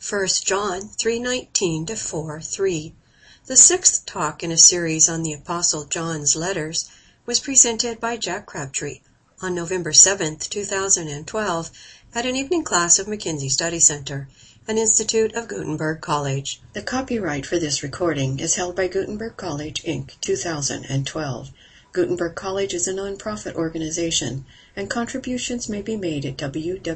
1 John 3:19 to 4:3. The sixth talk in a series on the Apostle John's letters was presented by Jack Crabtree on November 7, 2012, at an evening class of McKinsey Study Center, an institute of Gutenberg College. The copyright for this recording is held by Gutenberg College, Inc., 2012. Gutenberg College is a nonprofit organization, and contributions may be made at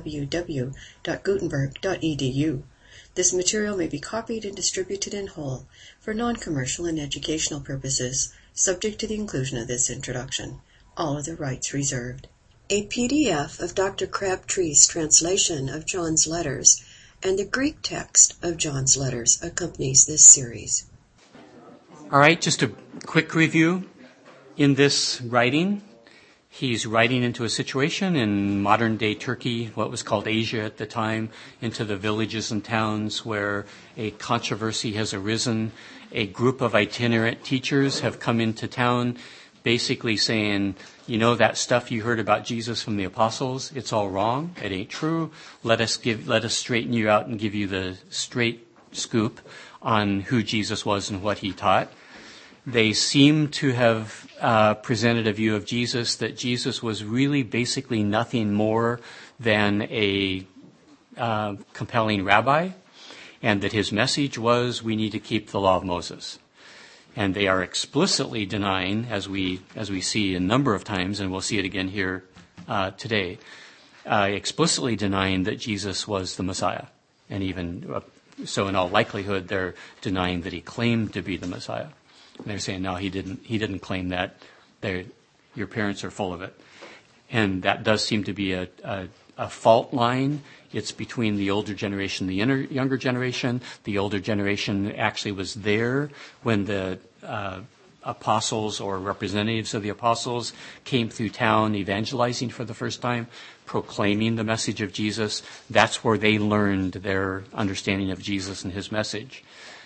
www.gutenberg.edu. This material may be copied and distributed in whole for non-commercial and educational purposes, subject to the inclusion of this introduction. All other rights reserved. A PDF of Dr. Crabtree's translation of John's letters and the Greek text of John's letters accompanies this series. All right, just a quick review. In this writing, he's writing into a situation in modern-day Turkey, what was called Asia at the time, into the villages and towns where a controversy has arisen. A group of itinerant teachers have come into town basically saying, you know, that stuff you heard about Jesus from the apostles, it's all wrong. It ain't true. Let us straighten you out and give you the straight scoop on who Jesus was and what he taught. They seem to have presented a view of Jesus that Jesus was really basically nothing more than a compelling rabbi, and that his message was we need to keep the law of Moses. And they are explicitly denying, as we see a number of times, and we'll see it again here today, explicitly denying that Jesus was the Messiah. And even so, in all likelihood, they're denying that he claimed to be the Messiah. And they're saying, no, he didn't claim that. Your parents are full of it. And that does seem to be a fault line. It's between the older generation and the younger generation. The older generation actually was there when the apostles or representatives of the apostles came through town evangelizing for the first time, proclaiming the message of Jesus. That's where they learned their understanding of Jesus and his message.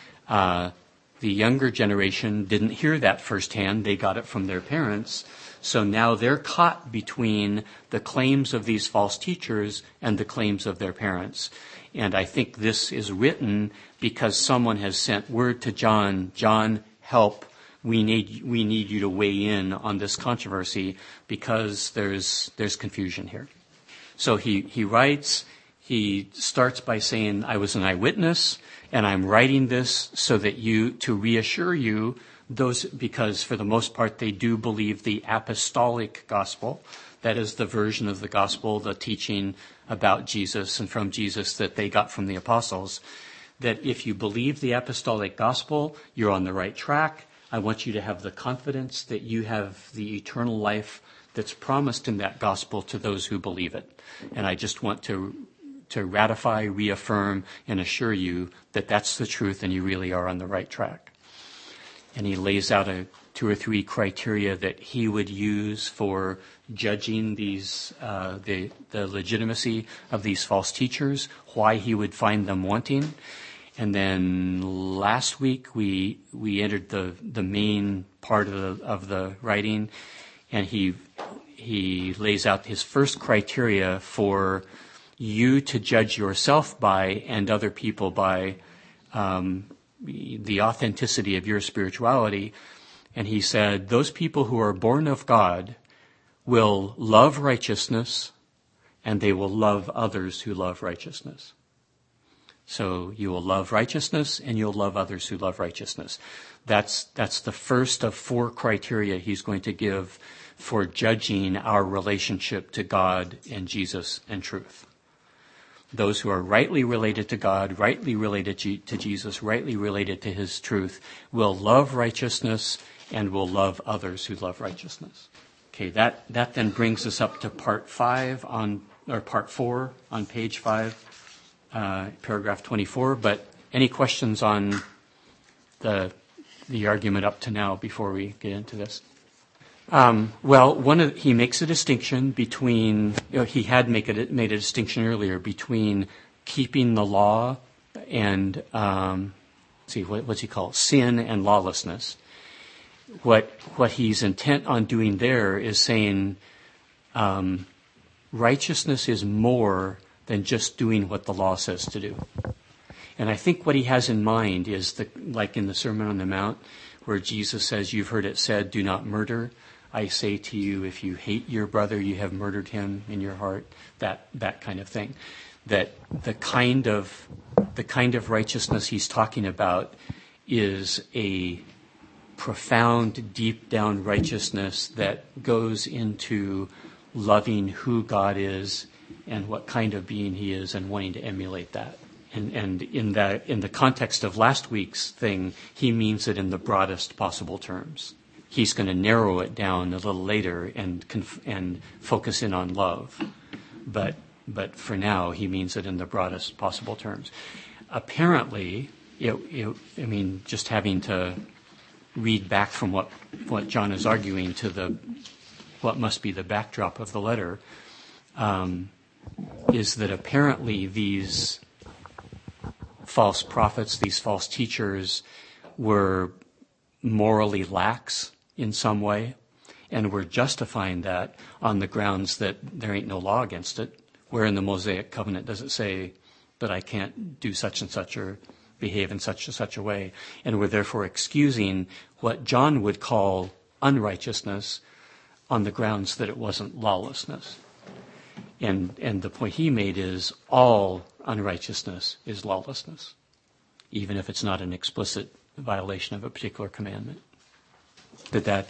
The younger generation didn't hear that firsthand. They got it from their parents. So now they're caught between the claims of these false teachers and the claims of their parents. And I think this is written because someone has sent word to John, John, help. We need you to weigh in on this controversy because there's confusion here. So he writes, he starts by saying, I was an eyewitness, and I'm writing this so that to reassure you, because for the most part they do believe the apostolic gospel. That is the version of the gospel, the teaching about Jesus and from Jesus that they got from the apostles. That if you believe the apostolic gospel, you're on the right track. I want you to have the confidence that you have the eternal life that's promised in that gospel to those who believe it. And I just want to ratify, reaffirm, and assure you that that's the truth and you really are on the right track. And he lays out 2 or 3 criteria that he would use for judging these the legitimacy of these false teachers, why he would find them wanting. And then last week we entered the main part of the writing, and he lays out his first criteria for you to judge yourself by and other people by the authenticity of your spirituality. And he said, those people who are born of God will love righteousness, and they will love others who love righteousness. So you will love righteousness, and you'll love others who love righteousness. That's the first of 4 criteria he's going to give for judging our relationship to God and Jesus and truth. Those who are rightly related to God, rightly related to Jesus, rightly related to his truth, will love righteousness and will love others who love righteousness. Okay, that then brings us up to part 4 on page 5, paragraph 24. But any questions on the argument up to now before we get into this? He makes a distinction between, he had made a distinction earlier between keeping the law and, what's he call it? Sin and lawlessness. What he's intent on doing there is saying, righteousness is more than just doing what the law says to do. And I think what he has in mind is like in the Sermon on the Mount, where Jesus says, "You've heard it said, do not murder. I say to you, if you hate your brother, you have murdered him in your heart." That kind of thing. That the kind of righteousness he's talking about is a profound, deep down righteousness that goes into loving who God is and what kind of being he is and wanting to emulate that. And in the context of last week's thing, he means it in the broadest possible terms. He's going to narrow it down a little later and focus in on love. But for now, he means it in the broadest possible terms. Apparently, just having to read back from what John is arguing to what must be the backdrop of the letter, is that apparently these false prophets, these false teachers, were morally lax in some way, and were justifying that on the grounds that there ain't no law against it. Where in the Mosaic covenant does it say that I can't do such and such or behave in such and such a way, and were therefore excusing what John would call unrighteousness on the grounds that it wasn't lawlessness. And the point he made is all unrighteousness is lawlessness, even if it's not an explicit violation of a particular commandment. Did that,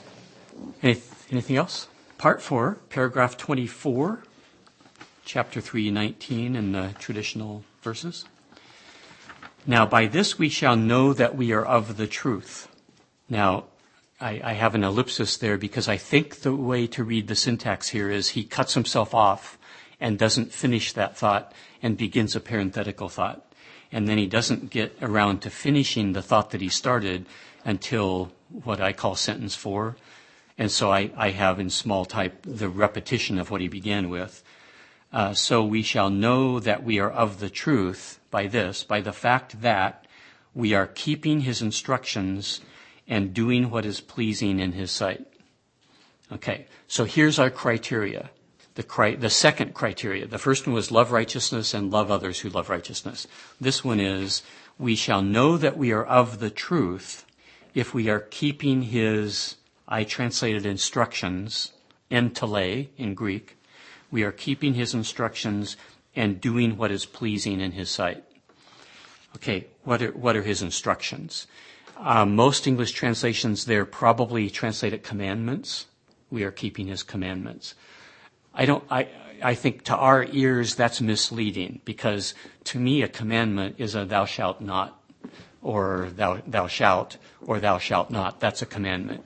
anything else? Part 4, paragraph 24, chapter 3:19 in the traditional verses. Now, by this we shall know that we are of the truth. Now, I have an ellipsis there because I think the way to read the syntax here is he cuts himself off and doesn't finish that thought and begins a parenthetical thought. And then he doesn't get around to finishing the thought that he started until what I call sentence 4. And so I have in small type the repetition of what he began with. So we shall know that we are of the truth by the fact that we are keeping his instructions and doing what is pleasing in his sight. Okay, so here's our criteria. The second criteria. The first one was love righteousness and love others who love righteousness. This one is, we shall know that we are of the truth if we are keeping his, I translated instructions, entele in Greek. We are keeping his instructions and doing what is pleasing in his sight. Okay, what are his instructions? Most English translations there probably translate it commandments. We are keeping his commandments. I think to our ears that's misleading, because to me a commandment is a thou shalt not, or thou shalt, or thou shalt not. That's a commandment.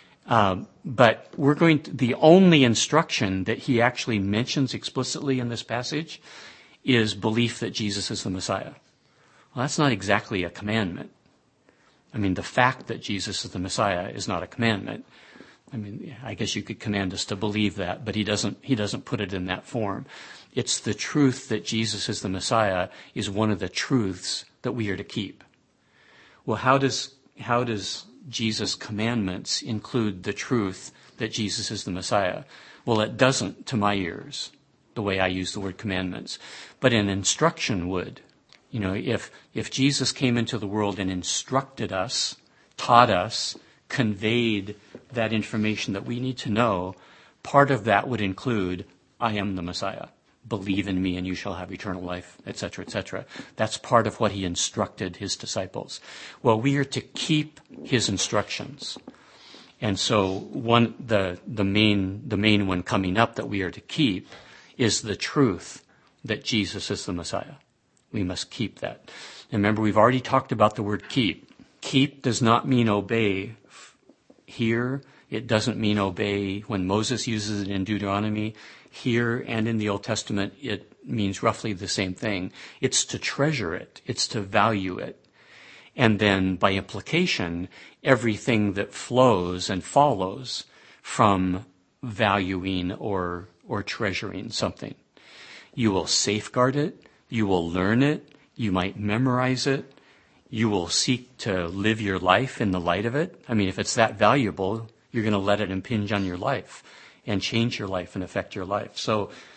But the only instruction that he actually mentions explicitly in this passage is belief that Jesus is the Messiah. Well, that's not exactly a commandment. I mean, the fact that Jesus is the Messiah is not a commandment. I mean, I guess you could command us to believe that, but he doesn't put it in that form. It's the truth that Jesus is the Messiah is one of the truths that we are to keep. Well, how does Jesus' commandments include the truth that Jesus is the Messiah? Well, it doesn't to my ears, the way I use the word commandments. But an instruction would. You know, if Jesus came into the world and instructed us, taught us, conveyed that information that we need to know, part of that would include, I am the Messiah. Believe in me and you shall have eternal life, etc., etc. That's part of what he instructed his disciples. Well, we are to keep his instructions. And so the main one coming up that we are to keep is the truth that Jesus is the Messiah. We must keep that. And remember, we've already talked about the word keep. Keep does not mean obey. Here, it doesn't mean obey when Moses uses it in Deuteronomy. Here and in the Old Testament, it means roughly the same thing. It's to treasure it. It's to value it. And then, by implication, everything that flows and follows from valuing or treasuring something. You will safeguard it. You will learn it. You might memorize it. You will seek to live your life in the light of it. I mean, if it's that valuable, you're going to let it impinge on your life and change your life and affect your life. So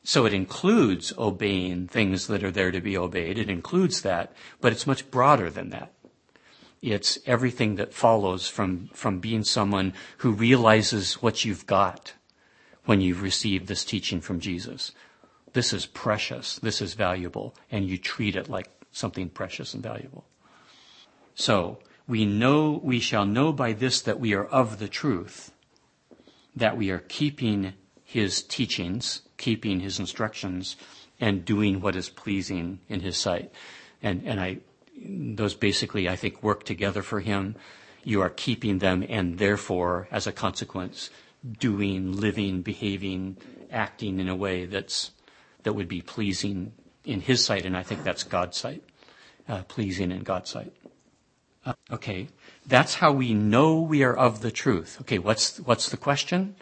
So it includes obeying things that are there to be obeyed. It includes that, but it's much broader than that. It's everything that follows from being someone who realizes what you've got when you've received this teaching from Jesus. This is precious, this is valuable, and you treat it like something precious and valuable. So, we shall know by this that we are of the truth, that we are keeping his teachings, keeping his instructions, and doing what is pleasing in his sight. And those basically, I think, work together for him. You are keeping them, and therefore, as a consequence, doing, living, behaving, acting in a way that would be pleasing in his sight, and I think that's God's sight, pleasing in God's sight. Okay, that's how we know we are of the truth. Okay, what's the question?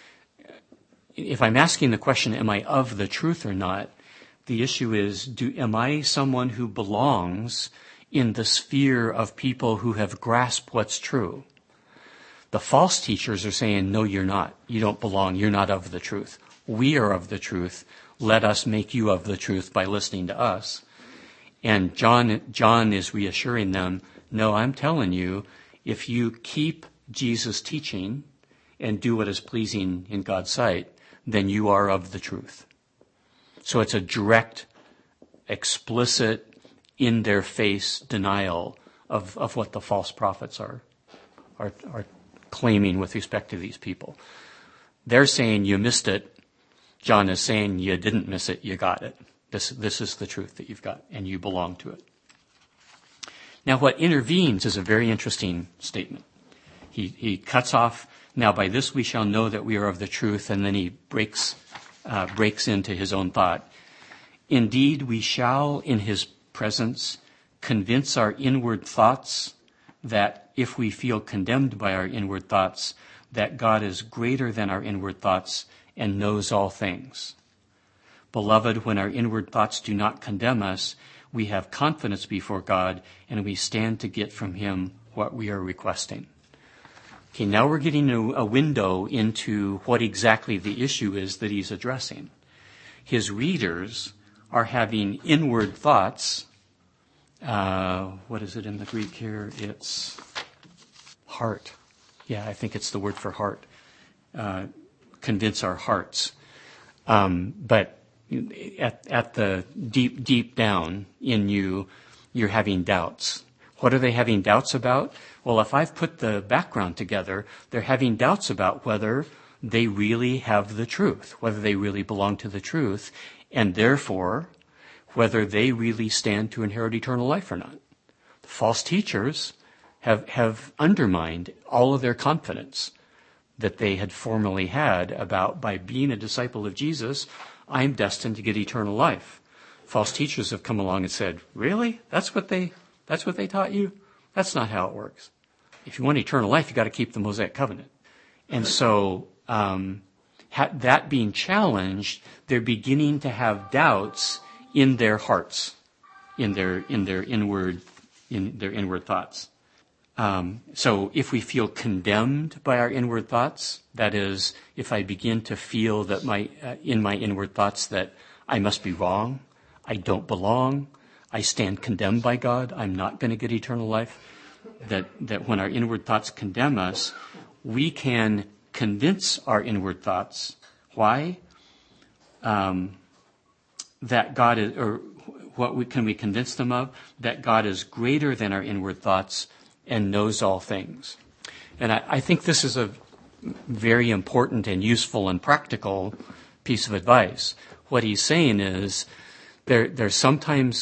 If I'm asking the question, am I of the truth or not, the issue is, am I someone who belongs in the sphere of people who have grasped what's true? The false teachers are saying, no, you're not. You don't belong. You're not of the truth. We are of the truth. Let us make you of the truth by listening to us. And John is reassuring them, no, I'm telling you, if you keep Jesus' teaching and do what is pleasing in God's sight, then you are of the truth. So it's a direct, explicit, in-their-face denial of what the false prophets are claiming with respect to these people. They're saying you missed it. John is saying you didn't miss it, you got it. This is the truth that you've got, and you belong to it. Now, what intervenes is a very interesting statement. He cuts off, now by this we shall know that we are of the truth, and then he breaks into his own thought. Indeed, we shall, in his presence, convince our inward thoughts that if we feel condemned by our inward thoughts, that God is greater than our inward thoughts and knows all things. Beloved, when our inward thoughts do not condemn us, we have confidence before God, and we stand to get from him what we are requesting. Okay, now we're getting a window into what exactly the issue is that he's addressing. His readers are having inward thoughts. What is it in the Greek here? It's heart. Yeah, I think it's the word for heart. Convince our hearts. But at the deep down in you, you're having doubts. What are they having doubts about? Well, if I've put the background together, they're having doubts about whether they really have the truth, whether they really belong to the truth, and therefore, whether they really stand to inherit eternal life or not. The false teachers have undermined all of their confidence that they had formerly had about, by being a disciple of Jesus, I'm destined to get eternal life. False teachers have come along and said, really? That's what they taught you? That's not how it works. If you want eternal life, you got to keep the Mosaic covenant. And so, that being challenged, they're beginning to have doubts in their hearts, in their inward thoughts. So if we feel condemned by our inward thoughts, that is, if I begin to feel that in my inward thoughts that I must be wrong, I don't belong, I stand condemned by God, I'm not going to get eternal life, that when our inward thoughts condemn us, we can convince our inward thoughts. Why? That God is, or can we convince them of? That God is greater than our inward thoughts and knows all things. And I think this is a very important and useful and practical piece of advice. What he's saying is there sometimes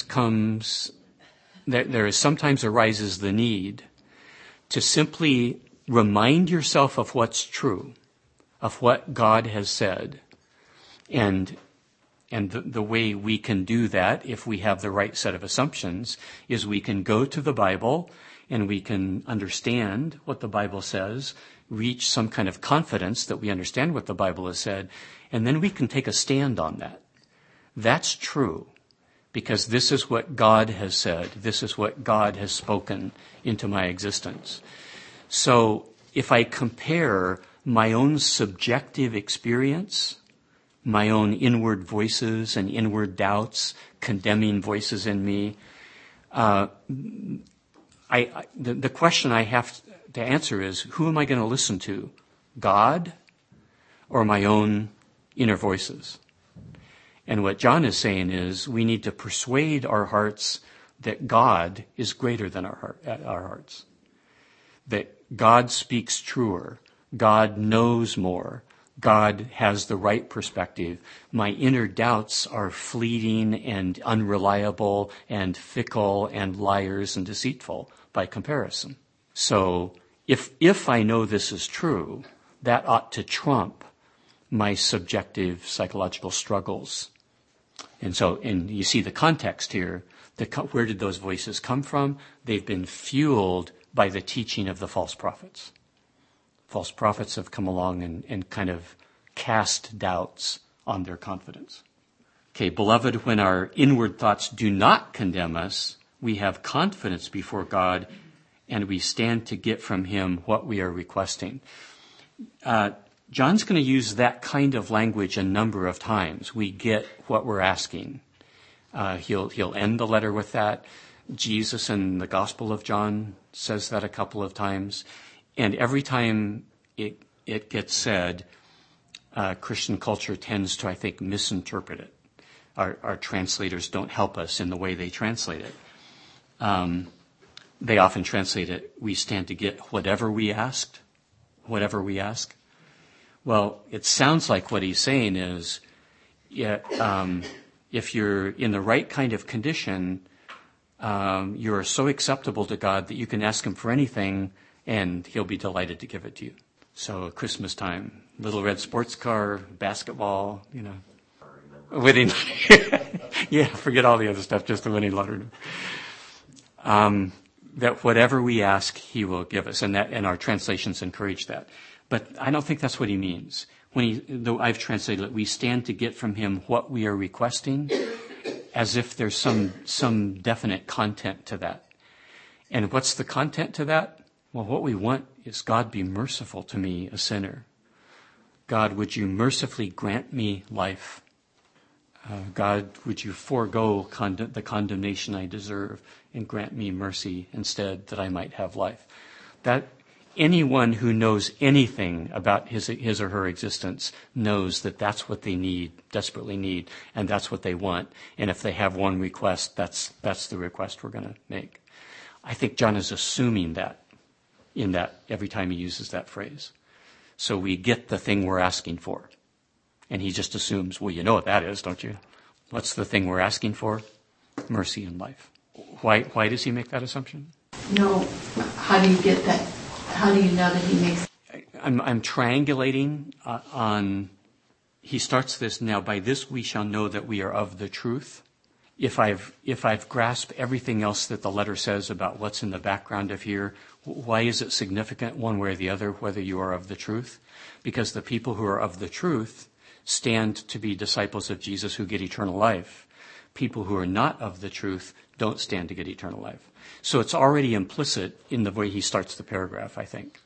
arises the need to simply remind yourself of what's true, of what God has said, and the way we can do that, if we have the right set of assumptions, is we can go to the Bible and we can understand what the Bible says, reach some kind of confidence that we understand what the Bible has said, and then we can take a stand on that. That's true, because this is what God has said. This is what God has spoken into my existence. So if I compare my own subjective experience, my own inward voices and inward doubts, condemning voices in me. The question I have to answer is, who am I going to listen to? God or my own inner voices? And what John is saying is we need to persuade our hearts that God is greater than our hearts. That God speaks truer. God knows more. God has the right perspective. My inner doubts are fleeting and unreliable and fickle and liars and deceitful by comparison. So if I know this is true, that ought to trump my subjective psychological struggles. And you see the context here. Where did those voices come from? They've been fueled by the teaching of the false prophets. False prophets have come along and kind of cast doubts on their confidence. Okay, beloved, when our inward thoughts do not condemn us, we have confidence before God, and we stand to get from him what we are requesting. John's going to use that kind of language a number of times. We get what we're asking. He'll end the letter with that. Jesus in the Gospel of John says that a couple of times. And every time it gets said, Christian culture tends to, I think, misinterpret it. Our translators don't help us in the way they translate it. They often translate it, we stand to get whatever we asked. Whatever we ask. Well, it sounds like what he's saying is, if you're in the right kind of condition, you're so acceptable to God that you can ask him for anything and he'll be delighted to give it to you. So Christmas time, little red sports car, basketball, winning. Yeah, forget all the other stuff, just the winning lottery. That whatever we ask, he will give us, and our translations encourage that. But I don't think that's what he means. Though I've translated it, we stand to get from him what we are requesting, as if there's some definite content to that. And what's the content to that? Well, what we want is God be merciful to me, a sinner. God, would you mercifully grant me life? God, would you forego the condemnation I deserve and grant me mercy instead, that I might have life? That anyone who knows anything about his or her existence knows that that's what they desperately need, and that's what they want. And if they have one request, that's the request we're going to make. I think John is assuming that in that every time he uses that phrase. So we get the thing we're asking for. And he just assumes, well, you know what that is, don't you? What's the thing we're asking for? Mercy and life. Why does he make that assumption? No. How do you get that? How do you know that he makes? I'm triangulating on. He starts this now. By this we shall know that we are of the truth. If I've grasped everything else that the letter says about what's in the background of here, why is it significant one way or the other whether you are of the truth? Because the people who are of the truth stand to be disciples of Jesus who get eternal life. People who are not of the truth don't stand to get eternal life. So it's already implicit in the way he starts the paragraph, I think.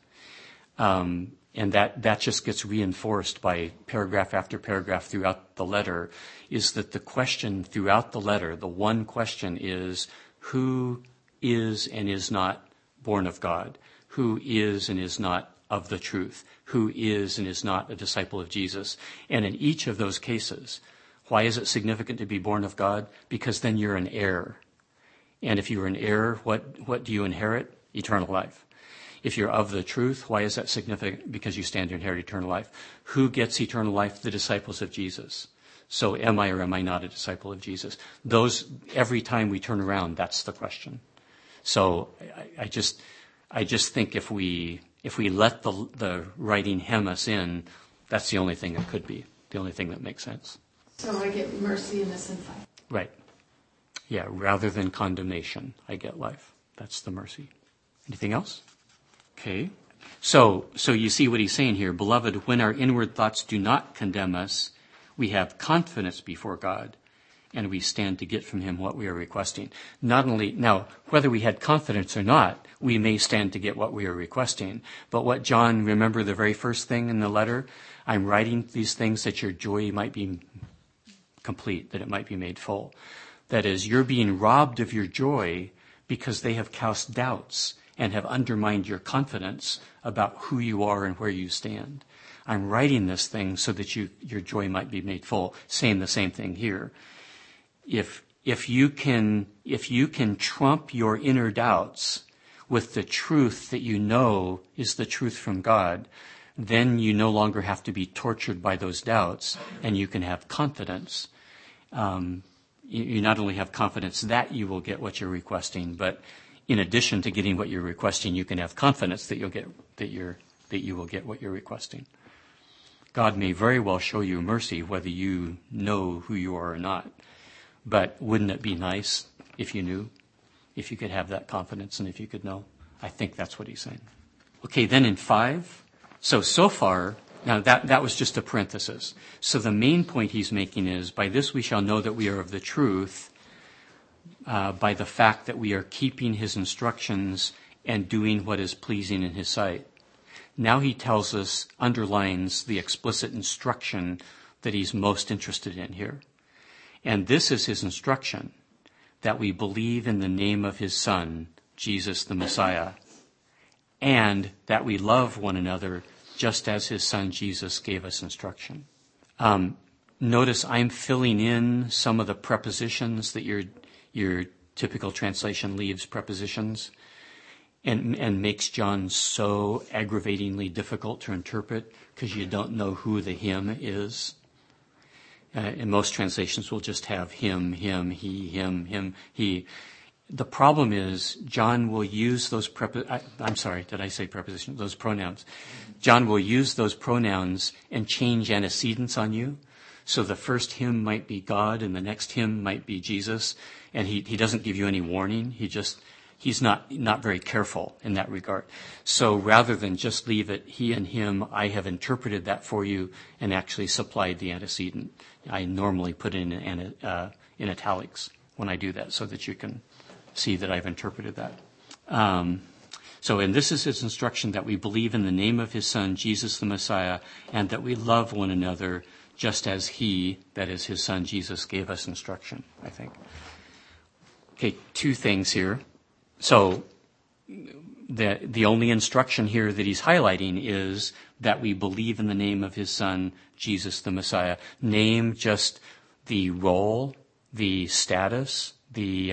And that just gets reinforced by paragraph after paragraph throughout the letter, is that the question throughout the letter, the one question is, who is and is not born of God? Who is and is not of the truth? Who is and is not a disciple of Jesus? And in each of those cases, why is it significant to be born of God? Because then you're an heir. And if you're an heir, what do you inherit? Eternal life. If you're of the truth, why is that significant? Because you stand to inherit eternal life. Who gets eternal life? The disciples of Jesus. So am I or am I not a disciple of Jesus? Every time we turn around, that's the question. So I just think if we let the writing hem us in, that's the only thing that could be, the only thing that makes sense. So I get mercy in this and life. Right. Yeah, rather than condemnation, I get life. That's the mercy. Anything else? Okay. So you see what he's saying here. Beloved, when our inward thoughts do not condemn us, we have confidence before God, and we stand to get from him what we are requesting. Not only, now, whether we had confidence or not, we may stand to get what we are requesting. But what John, remember the very first thing in the letter? I'm writing these things that your joy might be complete, that it might be made full. That is, you're being robbed of your joy because they have cast doubts and have undermined your confidence about who you are and where you stand. I'm writing this thing so that your joy might be made full. Saying the same thing here. If you can trump your inner doubts with the truth that you know is the truth from God, then you no longer have to be tortured by those doubts, and you can have confidence. You not only have confidence that you will get what you're requesting, but in addition to getting what you're requesting, you can have confidence that you will get what you're requesting. God may very well show you mercy whether you know who you are or not. But wouldn't it be nice if you knew, if you could have that confidence and if you could know? I think that's what he's saying. Okay, then in 5, so far, now that was just a parenthesis. So the main point he's making is, by this we shall know that we are of the truth, by the fact that we are keeping his instructions and doing what is pleasing in his sight. Now he tells us, underlines the explicit instruction that he's most interested in here. And this is his instruction, that we believe in the name of his Son, Jesus the Messiah, and that we love one another just as his Son Jesus gave us instruction. Notice I'm filling in some of the prepositions that your typical translation leaves prepositions and makes John so aggravatingly difficult to interpret because you don't know who the him is. And most translations will just have him, he, him, him, he. The problem is John will use those those pronouns. John will use those pronouns and change antecedents on you. So the first him might be God and the next him might be Jesus. And he doesn't give you any warning. He's not very careful in that regard. So rather than just leave it he and him, I have interpreted that for you and actually supplied the antecedent. I normally put it in italics when I do that so that you can see that I've interpreted that. And this is his instruction, that we believe in the name of his Son, Jesus the Messiah, and that we love one another just as he, that is his Son, Jesus, gave us instruction, I think. Okay, 2 things here. So the only instruction here that he's highlighting is that we believe in the name of his Son, Jesus the Messiah. Name just the role, the status, the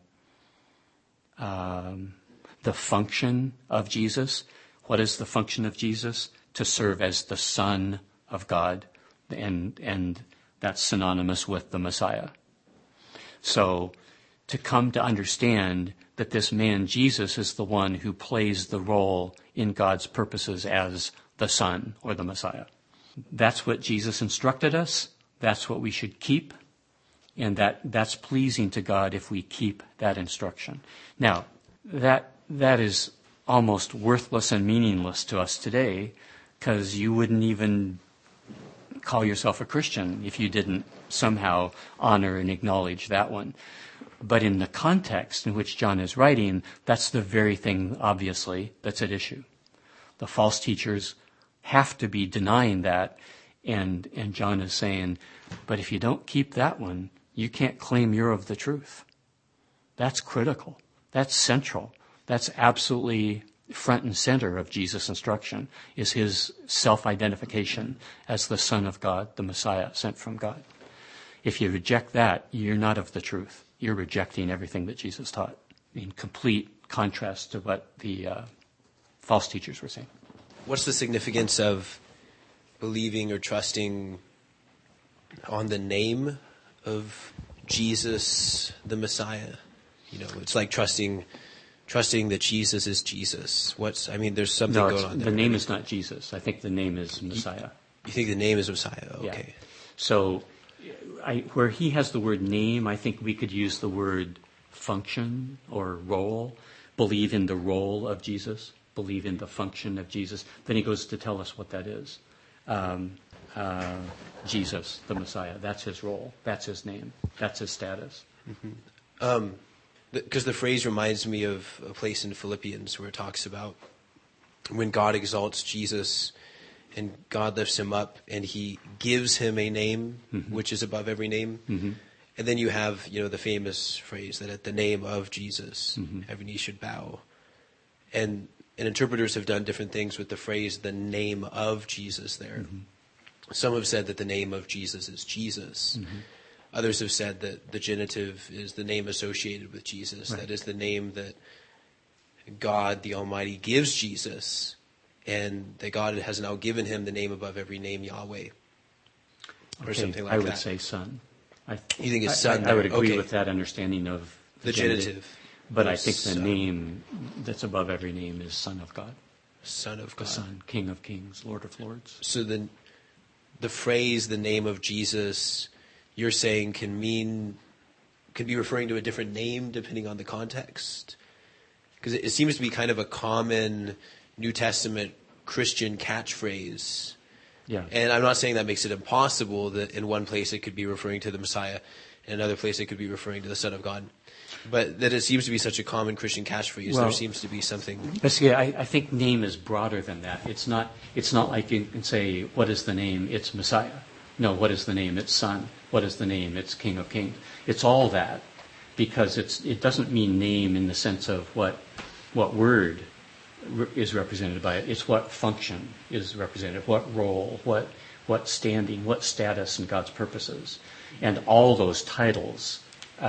function of Jesus. What is the function of Jesus? To serve as the Son of God, and that's synonymous with the Messiah. So to come to understand that this man, Jesus, is the one who plays the role in God's purposes as the Son or the Messiah. That's what Jesus instructed us. That's what we should keep. And that's pleasing to God if we keep that instruction. Now, that is almost worthless and meaningless to us today, because you wouldn't even call yourself a Christian if you didn't somehow honor and acknowledge that one. But in the context in which John is writing, that's the very thing, obviously, that's at issue. The false teachers have to be denying that, and John is saying, but if you don't keep that one, you can't claim you're of the truth. That's critical. That's central. That's absolutely front and center of Jesus' instruction, is his self-identification as the Son of God, the Messiah sent from God. If you reject that, you're not of the truth. You're rejecting everything that Jesus taught, in complete contrast to what the false teachers were saying. What's the significance of believing or trusting on the name of Jesus, the Messiah? It's like trusting that Jesus is Jesus. There's something going on there. The name is not Jesus. I think the name is Messiah. You think the name is Messiah? Okay. Yeah. So where he has the word name, I think we could use the word function or role. Believe in the role of Jesus. Believe in the function of Jesus. Then he goes to tell us what that is. Jesus, the Messiah. That's his role. That's his name. That's his status. Because the phrase reminds me of a place in Philippians where it talks about when God exalts Jesus and God lifts him up and he gives him a name which is above every name. And then you have, the famous phrase that at the name of Jesus, every knee should bow. And interpreters have done different things with the phrase, the name of Jesus there. Some have said that the name of Jesus is Jesus. Others have said that the genitive is the name associated with Jesus. Right. That is the name that God, the Almighty, gives Jesus. And that God has now given him the name above every name, Yahweh. Or something like that. I would say Son. You think it's Son? I would agree with that understanding of the genitive. But I think the name that's above every name is Son of God. Son of God. The Son, King of Kings, Lord of Lords. So the phrase, the name of Jesus, you're saying can be referring to a different name depending on the context? Because it seems to be kind of a common New Testament Christian catchphrase. Yeah. And I'm not saying that makes it impossible that in one place it could be referring to the Messiah, in another place it could be referring to the Son of God. But that it seems to be such a common Christian catchphrase. There seems to be something. Basically, I think name is broader than that. It's not like you can say, what is the name? It's Messiah. No, what is the name? It's Son. What is the name? It's King of Kings. It's all that, because it doesn't mean name in the sense of what word is represented by it. It's what function is represented, what role, what standing, what status in God's purposes. And all those titles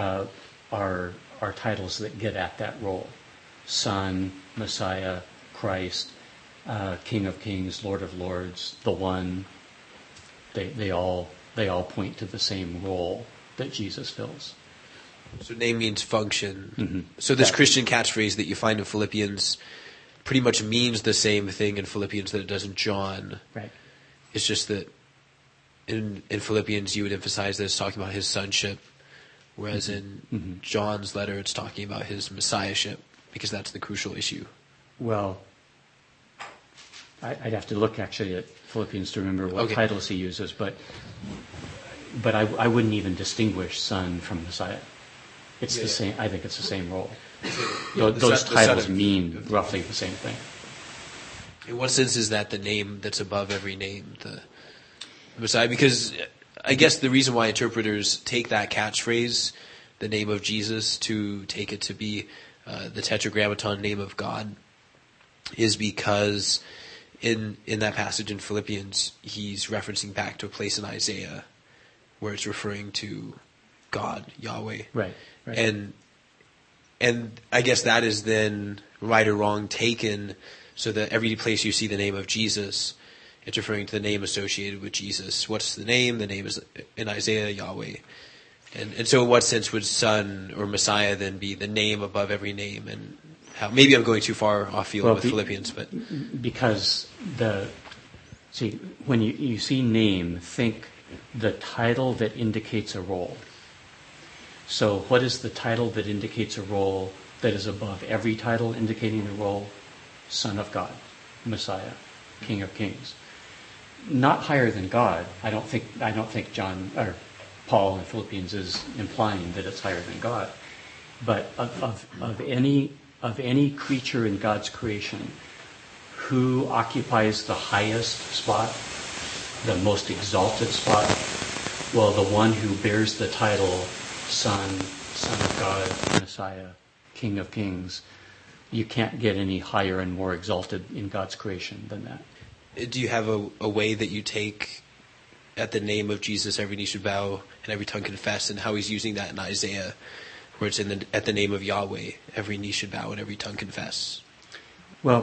are titles that get at that role. Son, Messiah, Christ, King of Kings, Lord of Lords, the One. They all point to the same role that Jesus fills. So name means function. So this Christian catchphrase that you find in Philippians pretty much means the same thing in Philippians that it does in John. Right. It's just that in Philippians you would emphasize that it's talking about his sonship, whereas in John's letter it's talking about his messiahship, because that's the crucial issue. Well, I'd have to look actually at Philippians to remember what titles he uses, but I wouldn't even distinguish Son from Messiah. It's the same. I think it's the same role. Those titles mean roughly the same thing. In what sense is that the name that's above every name, the Messiah? Because I guess the reason why interpreters take that catchphrase, the name of Jesus, to take it to be the tetragrammaton name of God, is because in that passage in Philippians, he's referencing back to a place in Isaiah where it's referring to God, Yahweh. Right. And I guess that is then right or wrong taken, so that every place you see the name of Jesus, it's referring to the name associated with Jesus. What's the name? The name is in Isaiah, Yahweh. And so in what sense would Son or Messiah then be the name above every name? And how, maybe I'm going too far off field with Philippians, but because when you see name, think the title that indicates a role. So what is the title that indicates a role that is above every title indicating a role? Son of God, Messiah, King of Kings. Not higher than God. I don't think John or Paul in Philippians is implying that it's higher than God. But of any creature in God's creation, who occupies the highest spot, the most exalted spot? Well, the one who bears the title Son of God, Messiah, King of Kings. You can't get any higher and more exalted in God's creation than that. Do you have a way that you take at the name of Jesus, every knee should bow and every tongue confess, and how he's using that in Isaiah, where it's at the name of Yahweh, every knee should bow and every tongue confess? Well,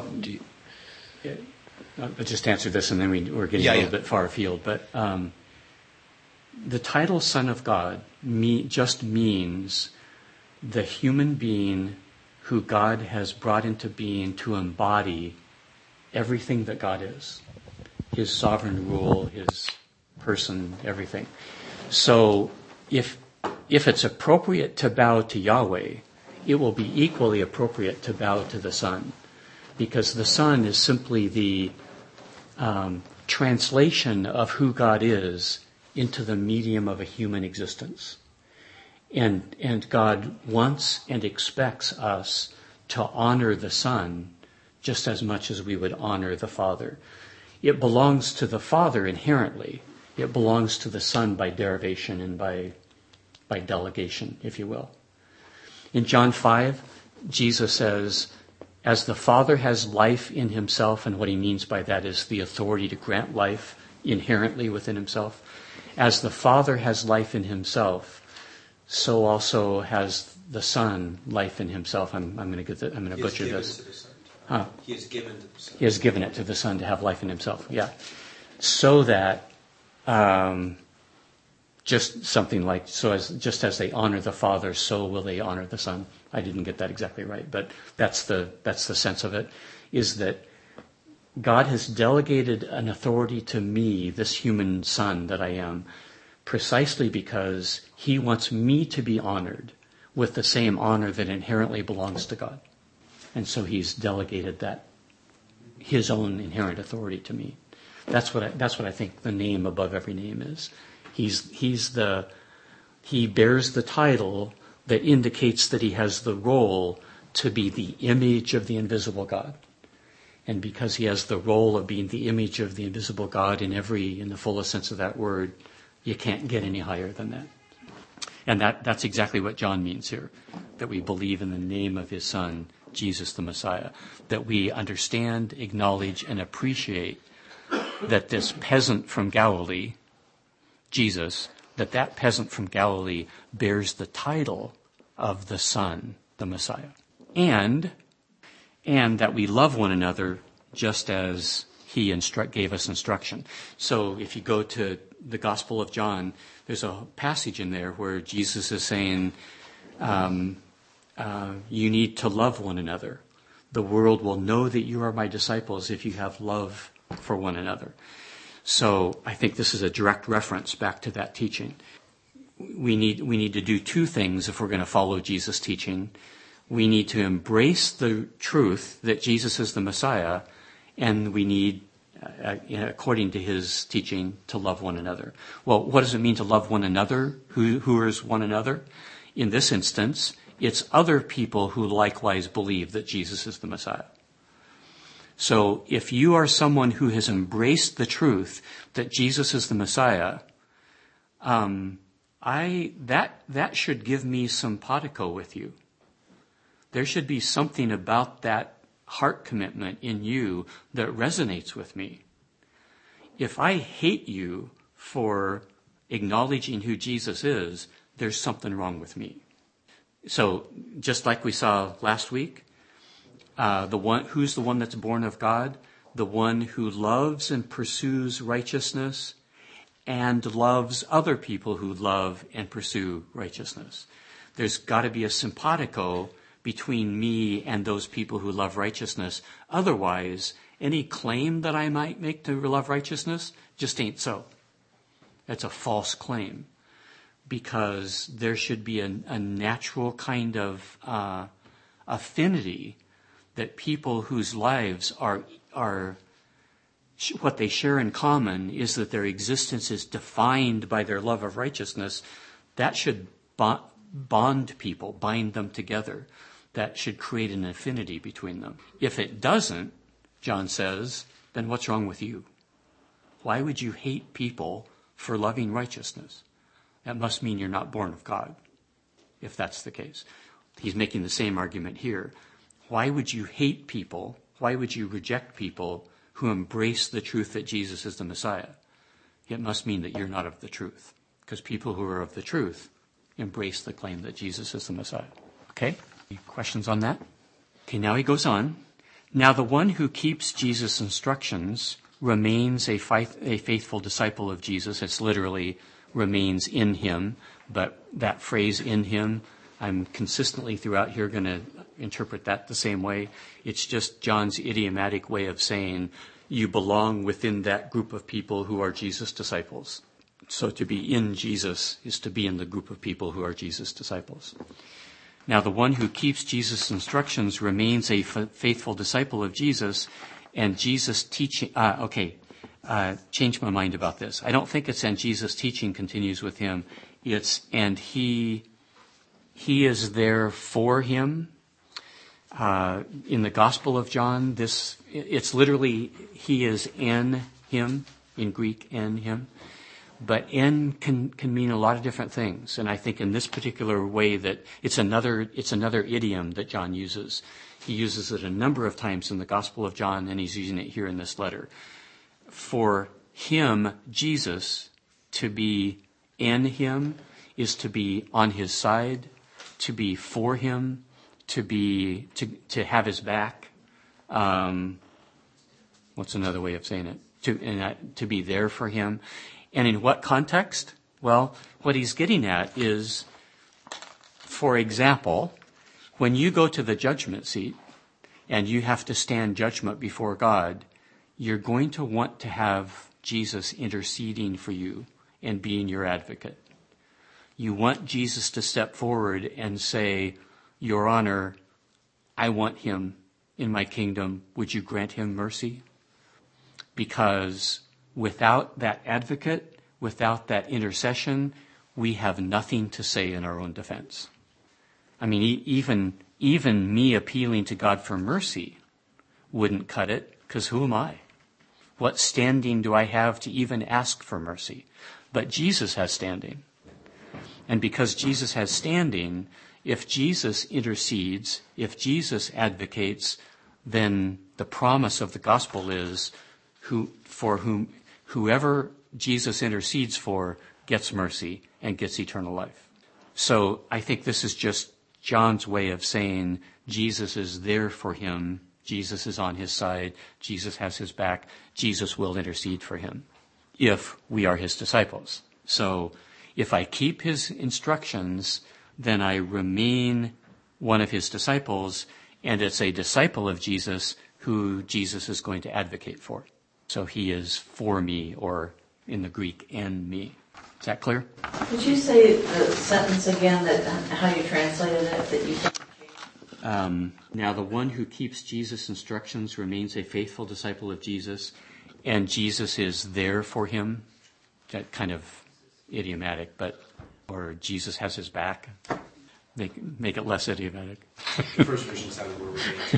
I'll just answer this, and then we're getting a little bit far afield. But the title Son of God just means the human being who God has brought into being to embody everything that God is. His sovereign rule, his person, everything. So if it's appropriate to bow to Yahweh, it will be equally appropriate to bow to the Son, because the Son is simply the translation of who God is into the medium of a human existence. And God wants and expects us to honor the Son just as much as we would honor the Father. It belongs to the Father inherently. It belongs to the Son by derivation and by delegation, if you will. In John 5, Jesus says, as the Father has life in himself, and what he means by that is the authority to grant life inherently within himself. As the Father has life in himself, so also has the Son life in himself. I'm going to butcher this. He has given to the Son. He has given it to the Son to have life in himself. Yeah, so that just something like just as they honor the Father, so will they honor the Son. I didn't get that exactly right, but that's the sense of it. Is that God has delegated an authority to me, this human son that I am, precisely because he wants me to be honored with the same honor that inherently belongs to God. And so he's delegated that, his own inherent authority to me. That's what I think the name above every name is. He bears the title that indicates that he has the role to be the image of the invisible God. And because he has the role of being the image of the invisible God in the fullest sense of that word, you can't get any higher than that. And that's exactly what John means here, that we believe in the name of his Son, Jesus the Messiah, that we understand, acknowledge, and appreciate that this peasant from Galilee, Jesus, that peasant from Galilee bears the title of the Son, the Messiah. And that we love one another just as he gave us instruction. So if you go to the Gospel of John, there's a passage in there where Jesus is saying, you need to love one another. The world will know that you are my disciples if you have love for one another. So I think this is a direct reference back to that teaching. We need to do two things if we're going to follow Jesus' teaching. We need to embrace the truth that Jesus is the Messiah, and we need, according to his teaching, to love one another. Well, what does it mean to love one another? Who is one another? In this instance, it's other people who likewise believe that Jesus is the Messiah. So if you are someone who has embraced the truth that Jesus is the Messiah, that should give me simpatico with you. There should be something about that heart commitment in you that resonates with me. If I hate you for acknowledging who Jesus is, there's something wrong with me. So just like we saw last week, who's the one that's born of God? The one who loves and pursues righteousness and loves other people who love and pursue righteousness. There's got to be a simpatico between me and those people who love righteousness. Otherwise, any claim that I might make to love righteousness just ain't so. That's a false claim, because there should be a natural kind of affinity that people whose lives are what they share in common is that their existence is defined by their love of righteousness. That should bond people, bind them together. That should create an affinity between them. If it doesn't, John says, then what's wrong with you? Why would you hate people for loving righteousness? That must mean you're not born of God, if that's the case. He's making the same argument here. Why would you hate people? Why would you reject people who embrace the truth that Jesus is the Messiah? It must mean that you're not of the truth, because people who are of the truth embrace the claim that Jesus is the Messiah. Okay? Any questions on that? Okay, now he goes on. Now the one who keeps Jesus' instructions remains a faithful disciple of Jesus. It's literally remains in him, but that phrase in him, I'm consistently throughout here going to interpret that the same way. It's just John's idiomatic way of saying you belong within that group of people who are Jesus' disciples. So to be in Jesus is to be in the group of people who are Jesus' disciples. Now the one who keeps Jesus' instructions remains a faithful disciple of Jesus, and Jesus' teaching, changed my mind about this. I don't think it's "and Jesus' teaching continues with him." It's "and he is there for him." In the Gospel of John, it's literally "he is in him," in Greek, "in him." But "in" can mean a lot of different things, and I think in this particular way that it's another idiom that John uses. He uses it a number of times in the Gospel of John, and he's using it here in this letter. For him, Jesus, to be in him is to be on his side, to be for him, to have his back. What's another way of saying it? To be there for him. And in what context? Well, what he's getting at is, for example, when you go to the judgment seat and you have to stand judgment before God, you're going to want to have Jesus interceding for you and being your advocate. You want Jesus to step forward and say, "Your Honor, I want him in my kingdom. Would you grant him mercy?" Because without that advocate, without that intercession, we have nothing to say in our own defense. I mean, even me appealing to God for mercy wouldn't cut it, because who am I? What standing do I have to even ask for mercy? But Jesus has standing. And because Jesus has standing, if Jesus intercedes, if Jesus advocates, then the promise of the gospel is whoever Jesus intercedes for gets mercy and gets eternal life. So I think this is just John's way of saying Jesus is there for him. Jesus is on his side. Jesus has his back. Jesus will intercede for him if we are his disciples. So if I keep his instructions, then I remain one of his disciples, and it's a disciple of Jesus who Jesus is going to advocate for. So he is for me, or in the Greek, "in me." Is that clear? Could you say the sentence again, that how you translated it, that you think? Now the one who keeps Jesus' instructions remains a faithful disciple of Jesus, and Jesus is there for him. That kind of idiomatic, or Jesus has his back. Make it less idiomatic. The first version sounded more romantic.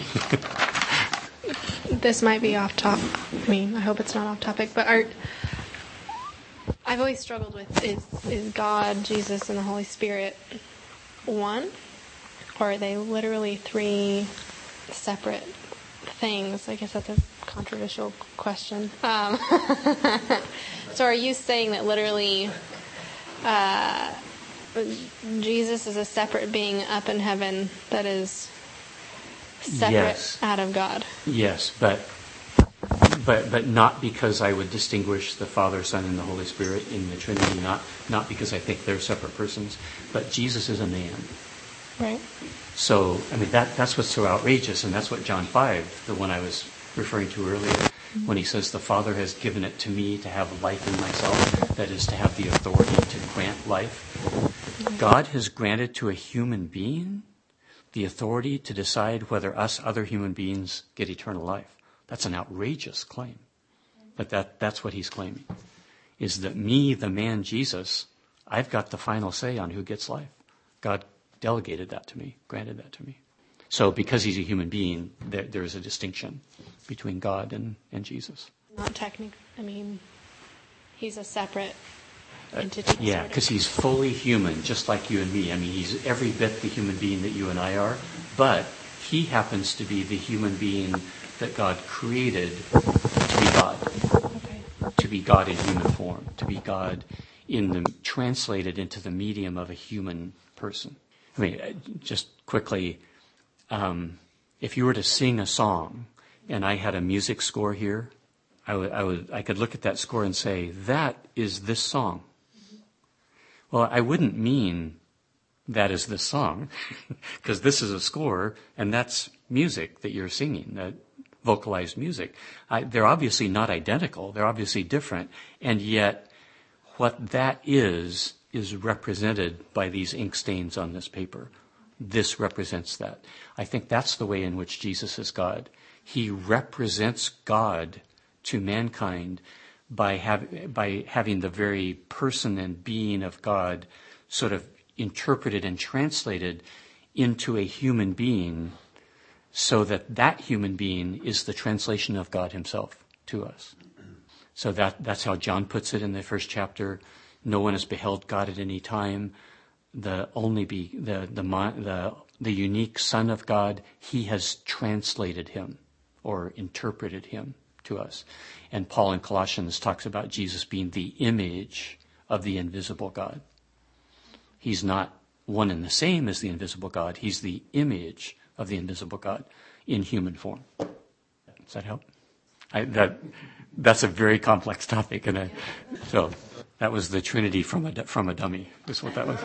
This might be off topic. I mean, I hope it's not off topic, but I've always struggled with, is God, Jesus, and the Holy Spirit one? Or are they literally three separate things? I guess that's a controversial question. So are you saying that literally Jesus is a separate being up in heaven that is separate out of God? Yes, but not because I would distinguish the Father, Son, and the Holy Spirit in the Trinity, not because I think they're separate persons, but Jesus is a man. Right. So, I mean, that's what's so outrageous, and that's what John 5, the one I was referring to earlier, when he says the Father has given it to me to have life in myself, that is, to have the authority to grant life. God has granted to a human being the authority to decide whether us other human beings get eternal life. That's an outrageous claim. But that's what he's claiming, is that me, the man Jesus, I've got the final say on who gets life. God delegated that to me, granted that to me. So because he's a human being, there is a distinction between God and Jesus. Not technically. I mean, he's a separate entity. Yeah, because he's fully human, just like you and me. I mean, he's every bit the human being that you and I are, but he happens to be the human being that God created to be God. Okay. To be God in human form, to be God translated into the medium of a human person. I mean, just quickly, if you were to sing a song and I had a music score here, I could look at that score and say, that is this song. Well, I wouldn't mean that is this song, because this is a score and that's music that you're singing, that vocalized music. They're obviously not identical. They're obviously different. And yet what that is represented by these ink stains on this paper. This represents that. I think that's the way in which Jesus is God. He represents God to mankind by having the very person and being of God sort of interpreted and translated into a human being, so that that human being is the translation of God himself to us. So that's how John puts it in the first chapter. No one has beheld God at any time. The unique Son of God, he has translated him or interpreted him to us. And Paul in Colossians talks about Jesus being the image of the invisible God. He's not one and the same as the invisible God. He's the image of the invisible God in human form. Does that help? That's a very complex topic, so that was the Trinity from a dummy. Is what that was.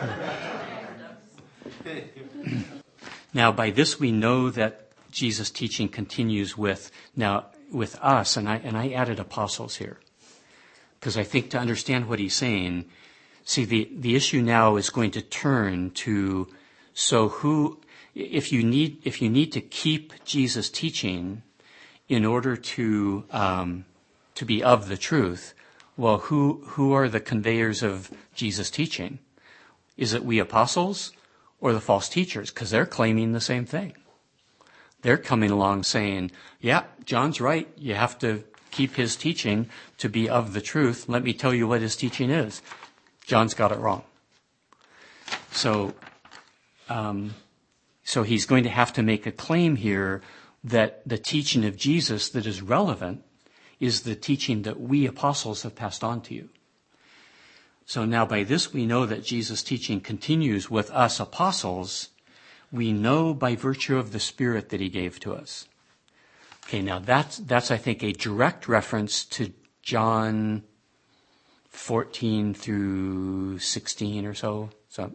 Now, by this we know that Jesus' teaching continues with us, and I added apostles here, because I think to understand what he's saying, see, the issue now is going to turn to, so who, if you need to keep Jesus' teaching in order to be of the truth, well, who are the conveyors of Jesus' teaching? Is it we apostles or the false teachers? Because they're claiming the same thing. They're coming along saying, yeah, John's right. You have to keep his teaching to be of the truth. Let me tell you what his teaching is. John's got it wrong. So he's going to have to make a claim here that the teaching of Jesus that is relevant is the teaching that we apostles have passed on to you. So now by this we know that Jesus' teaching continues with us apostles. We know by virtue of the Spirit that he gave to us. Okay, now that's I think a direct reference to John 14 through 16 or so. So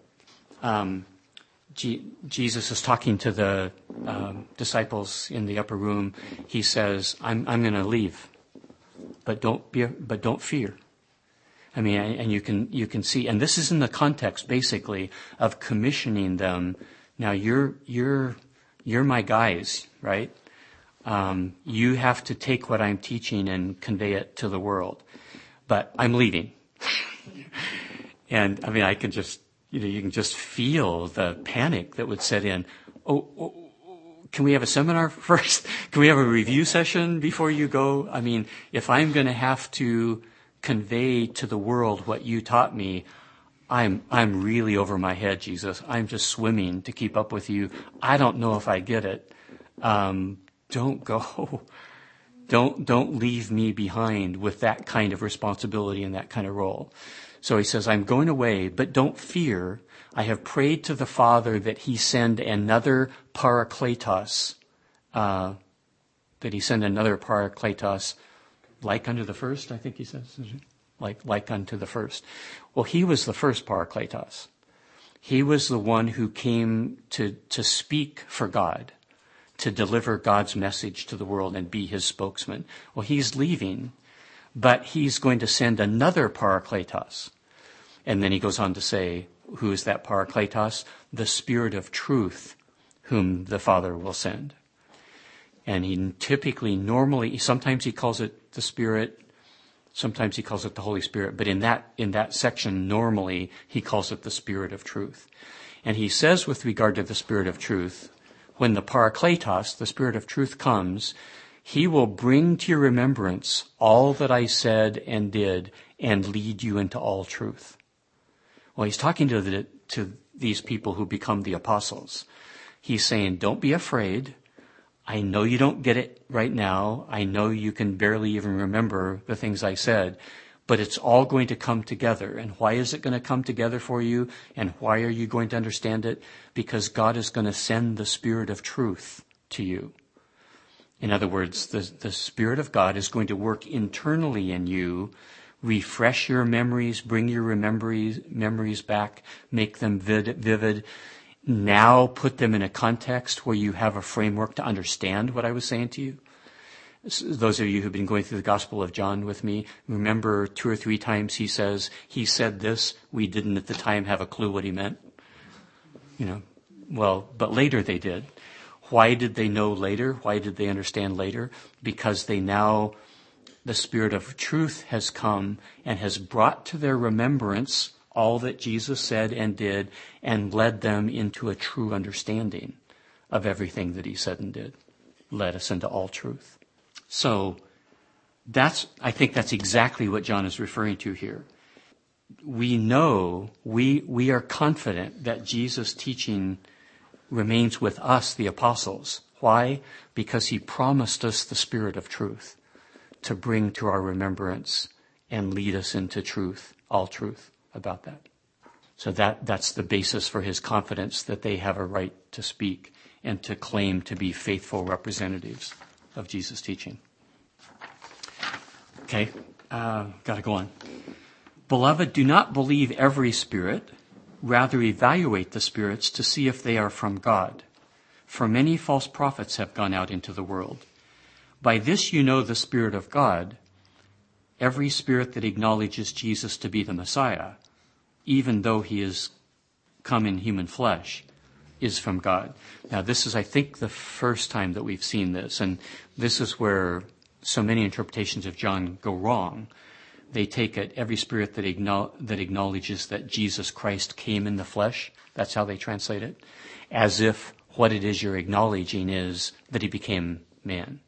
Jesus is talking to the disciples in the upper room. He says, I'm going to leave, but don't fear. I mean, and you can see, and this is in the context basically of commissioning them. Now you're my guys, right? You have to take what I'm teaching and convey it to the world, but I'm leaving. And I mean, I can just, you can just feel the panic that would set in. Oh, can we have a seminar first? Can we have a review session before you go? I mean, if I'm going to have to convey to the world what you taught me, I'm really over my head, Jesus. I'm just swimming to keep up with you. I don't know if I get it. Don't go. Don't leave me behind with that kind of responsibility and that kind of role. So he says, I'm going away, but don't fear. I have prayed to the Father that he send another Parakletos, like unto the first, I think he says, like unto the first. Well, he was the first Parakletos. He was the one who came to speak for God, to deliver God's message to the world and be his spokesman. Well, he's leaving, but he's going to send another Parakletos. And then he goes on to say, who is that Parakletos? The Spirit of truth, whom the Father will send. And he normally, sometimes he calls it the Spirit, sometimes he calls it the Holy Spirit, but in that section, normally he calls it the Spirit of truth. And he says with regard to the Spirit of truth, when the Parakletos, the Spirit of truth, comes, he will bring to your remembrance all that I said and did and lead you into all truth. Well, he's talking to these people who become the apostles. He's saying, don't be afraid. I know you don't get it right now. I know you can barely even remember the things I said, but it's all going to come together. And why is it going to come together for you? And why are you going to understand it? Because God is going to send the Spirit of truth to you. In other words, the Spirit of God is going to work internally in you, refresh your memories, bring your memories back, make them vivid. Now put them in a context where you have a framework to understand what I was saying to you. Those of you who've been going through the Gospel of John with me, remember 2 or 3 times he said this, we didn't at the time have a clue what he meant. But later they did. Why did they know later? Why did they understand later? Because they now the Spirit of truth has come and has brought to their remembrance all that Jesus said and did and led them into a true understanding of everything that he said and did. Led us into all truth. So I think that's exactly what John is referring to here. We know, we are confident that Jesus' teaching remains with us, the apostles. Why? Because he promised us the Spirit of truth to bring to our remembrance and lead us into truth, all truth about that. So that's the basis for his confidence that they have a right to speak and to claim to be faithful representatives of Jesus' teaching. Okay, got to go on. Beloved, do not believe every spirit. Rather, evaluate the spirits to see if they are from God. For many false prophets have gone out into the world. By this you know the Spirit of God. Every spirit that acknowledges Jesus to be the Messiah, even though he is come in human flesh, is from God. Now, this is, I think, the first time that we've seen this, and this is where so many interpretations of John go wrong. They take it, every spirit that acknowledges that Jesus Christ came in the flesh, that's how they translate it, as if what it is you're acknowledging is that he became man.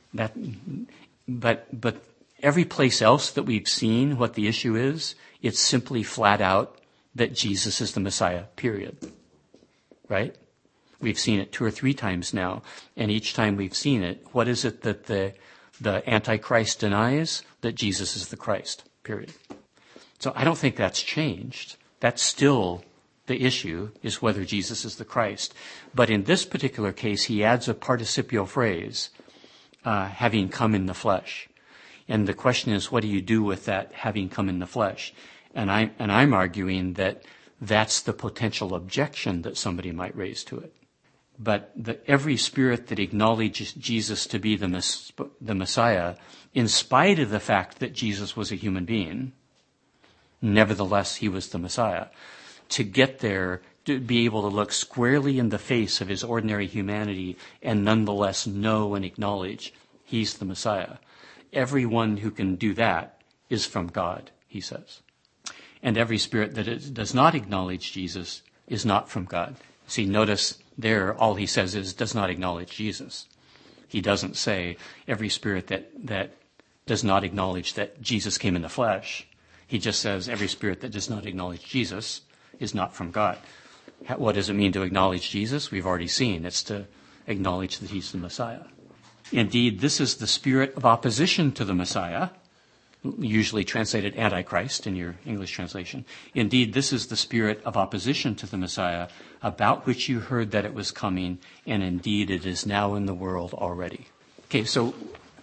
But every place else that we've seen what the issue is, it's simply flat out that Jesus is the Messiah, period. Right? We've seen it 2 or 3 times now, and each time we've seen it, what is it that the Antichrist denies? That Jesus is the Christ, period. So I don't think that's changed. That's still the issue, is whether Jesus is the Christ. But in this particular case, he adds a participial phrase, having come in the flesh. And the question is, what do you do with that having come in the flesh? And I'm arguing that that's the potential objection that somebody might raise to it. But every spirit that acknowledges Jesus to be the Messiah, in spite of the fact that Jesus was a human being, nevertheless he was the Messiah. To get there, to be able to look squarely in the face of his ordinary humanity and nonetheless know and acknowledge he's the Messiah. Everyone who can do that is from God, he says. And every spirit that does not acknowledge Jesus is not from God. See, notice there, all he says is does not acknowledge Jesus. He doesn't say every spirit that does not acknowledge that Jesus came in the flesh. He just says every spirit that does not acknowledge Jesus is not from God. What does it mean to acknowledge Jesus? We've already seen. It's to acknowledge that he's the Messiah. Indeed, this is the spirit of opposition to the Messiah, usually translated Antichrist in your English translation. Indeed, this is the spirit of opposition to the Messiah, about which you heard that it was coming, and indeed it is now in the world already. Okay, so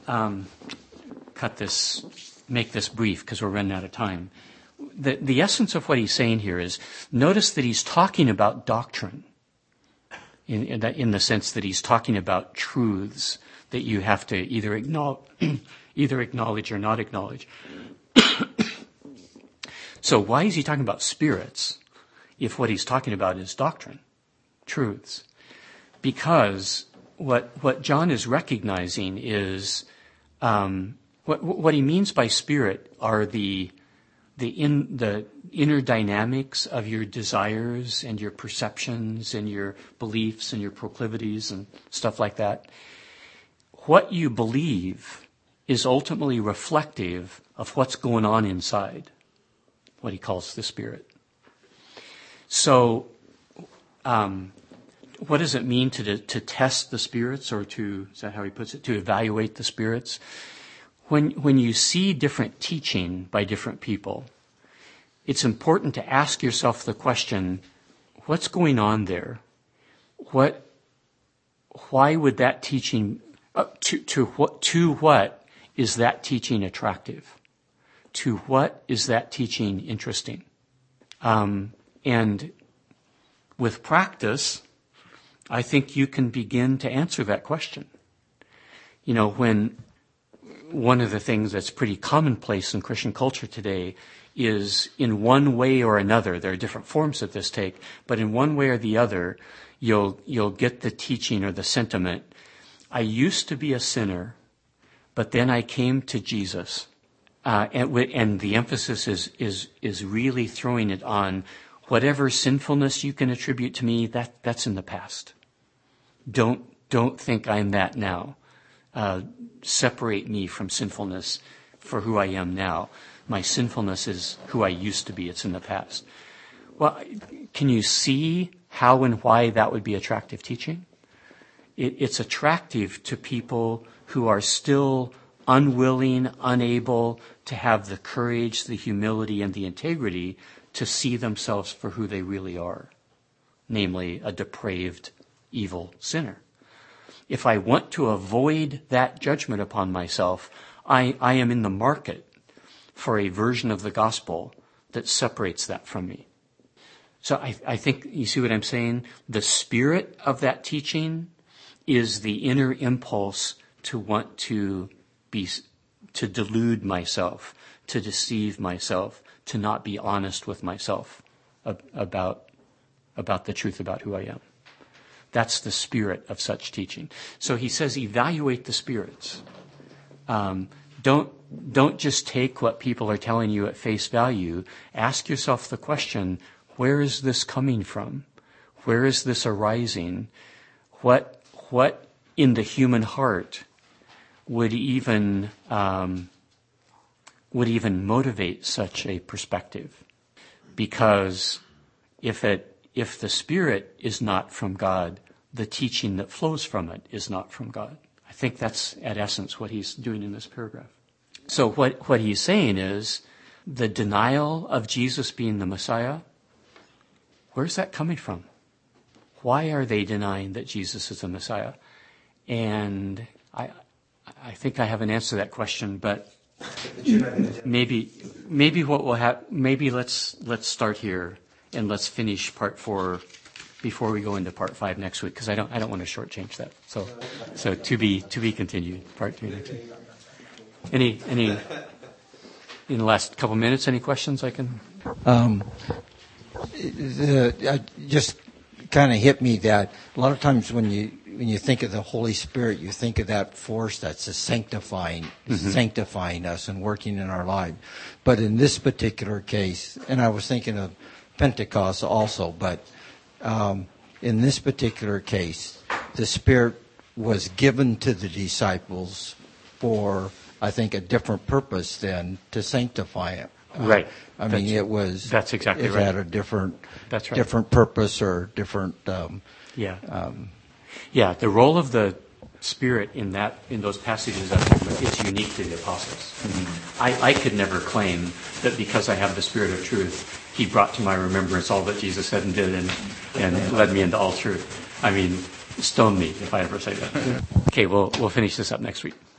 make this brief because we're running out of time. The essence of what he's saying here is, notice that he's talking about doctrine, in the sense that he's talking about truths that you have to either acknowledge or not acknowledge. So why is he talking about spirits if what he's talking about is doctrine, truths? Because what John is recognizing is what he means by spirit are the inner dynamics of your desires and your perceptions and your beliefs and your proclivities and stuff like that. What you believe is ultimately reflective of what's going on inside, what he calls the spirit. So, what does it mean to test the spirits, or is that how he puts it, to evaluate the spirits? When you see different teaching by different people, it's important to ask yourself the question, what's going on there? Why would that teaching, to what is that teaching attractive? To what is that teaching interesting? And with practice, I think you can begin to answer that question. You know, when one of the things that's pretty commonplace in Christian culture today is, in one way or another, there are different forms that this take, but in one way or the other, you'll get the teaching or the sentiment, I used to be a sinner, But then I came to Jesus, and the emphasis is really throwing it on whatever sinfulness you can attribute to me. That's in the past. Don't think I'm that now. Separate me from sinfulness for who I am now. My sinfulness is who I used to be. It's in the past. Well, can you see how and why that would be attractive teaching? It's attractive to people who are still unwilling, unable to have the courage, the humility, and the integrity to see themselves for who they really are, namely a depraved, evil sinner. If I want to avoid that judgment upon myself, I am in the market for a version of the gospel that separates that from me. So I think, you see what I'm saying? The spirit of that teaching is the inner impulse to want to delude myself, to deceive myself, to not be honest with myself about the truth about who I am. That's the spirit of such teaching. So he says, evaluate the spirits. Don't just take what people are telling you at face value. Ask yourself the question, where is this coming from? Where is this arising? What in the human heart would even motivate such a perspective? Because if the spirit is not from God, the teaching that flows from it is not from God. I think that's at essence what he's doing in this paragraph. So what he's saying is the denial of Jesus being the Messiah, where's that coming from? Why are they denying that Jesus is the Messiah? And I think I have an answer to that question, but maybe what will happen, maybe let's start here and let's finish part 4 before we go into part 5 next week, because I don't want to shortchange that. So to be continued, part 3 next week. Any in the last couple minutes, any questions I can? Just kind of hit me that a lot of times when you think of the Holy Spirit, you think of that force that's sanctifying us and working in our life. But in this particular case, and I was thinking of Pentecost also, but in this particular case, the Spirit was given to the disciples for, I think, a different purpose than to sanctify it. Right. That's exactly right. It had a different purpose or different. Yeah. The role of the Spirit in those passages is unique to the apostles. Mm-hmm. I could never claim that because I have the Spirit of truth, He brought to my remembrance all that Jesus said and did, and led me into all truth. I mean, stone me if I ever say that. Okay, we'll finish this up next week.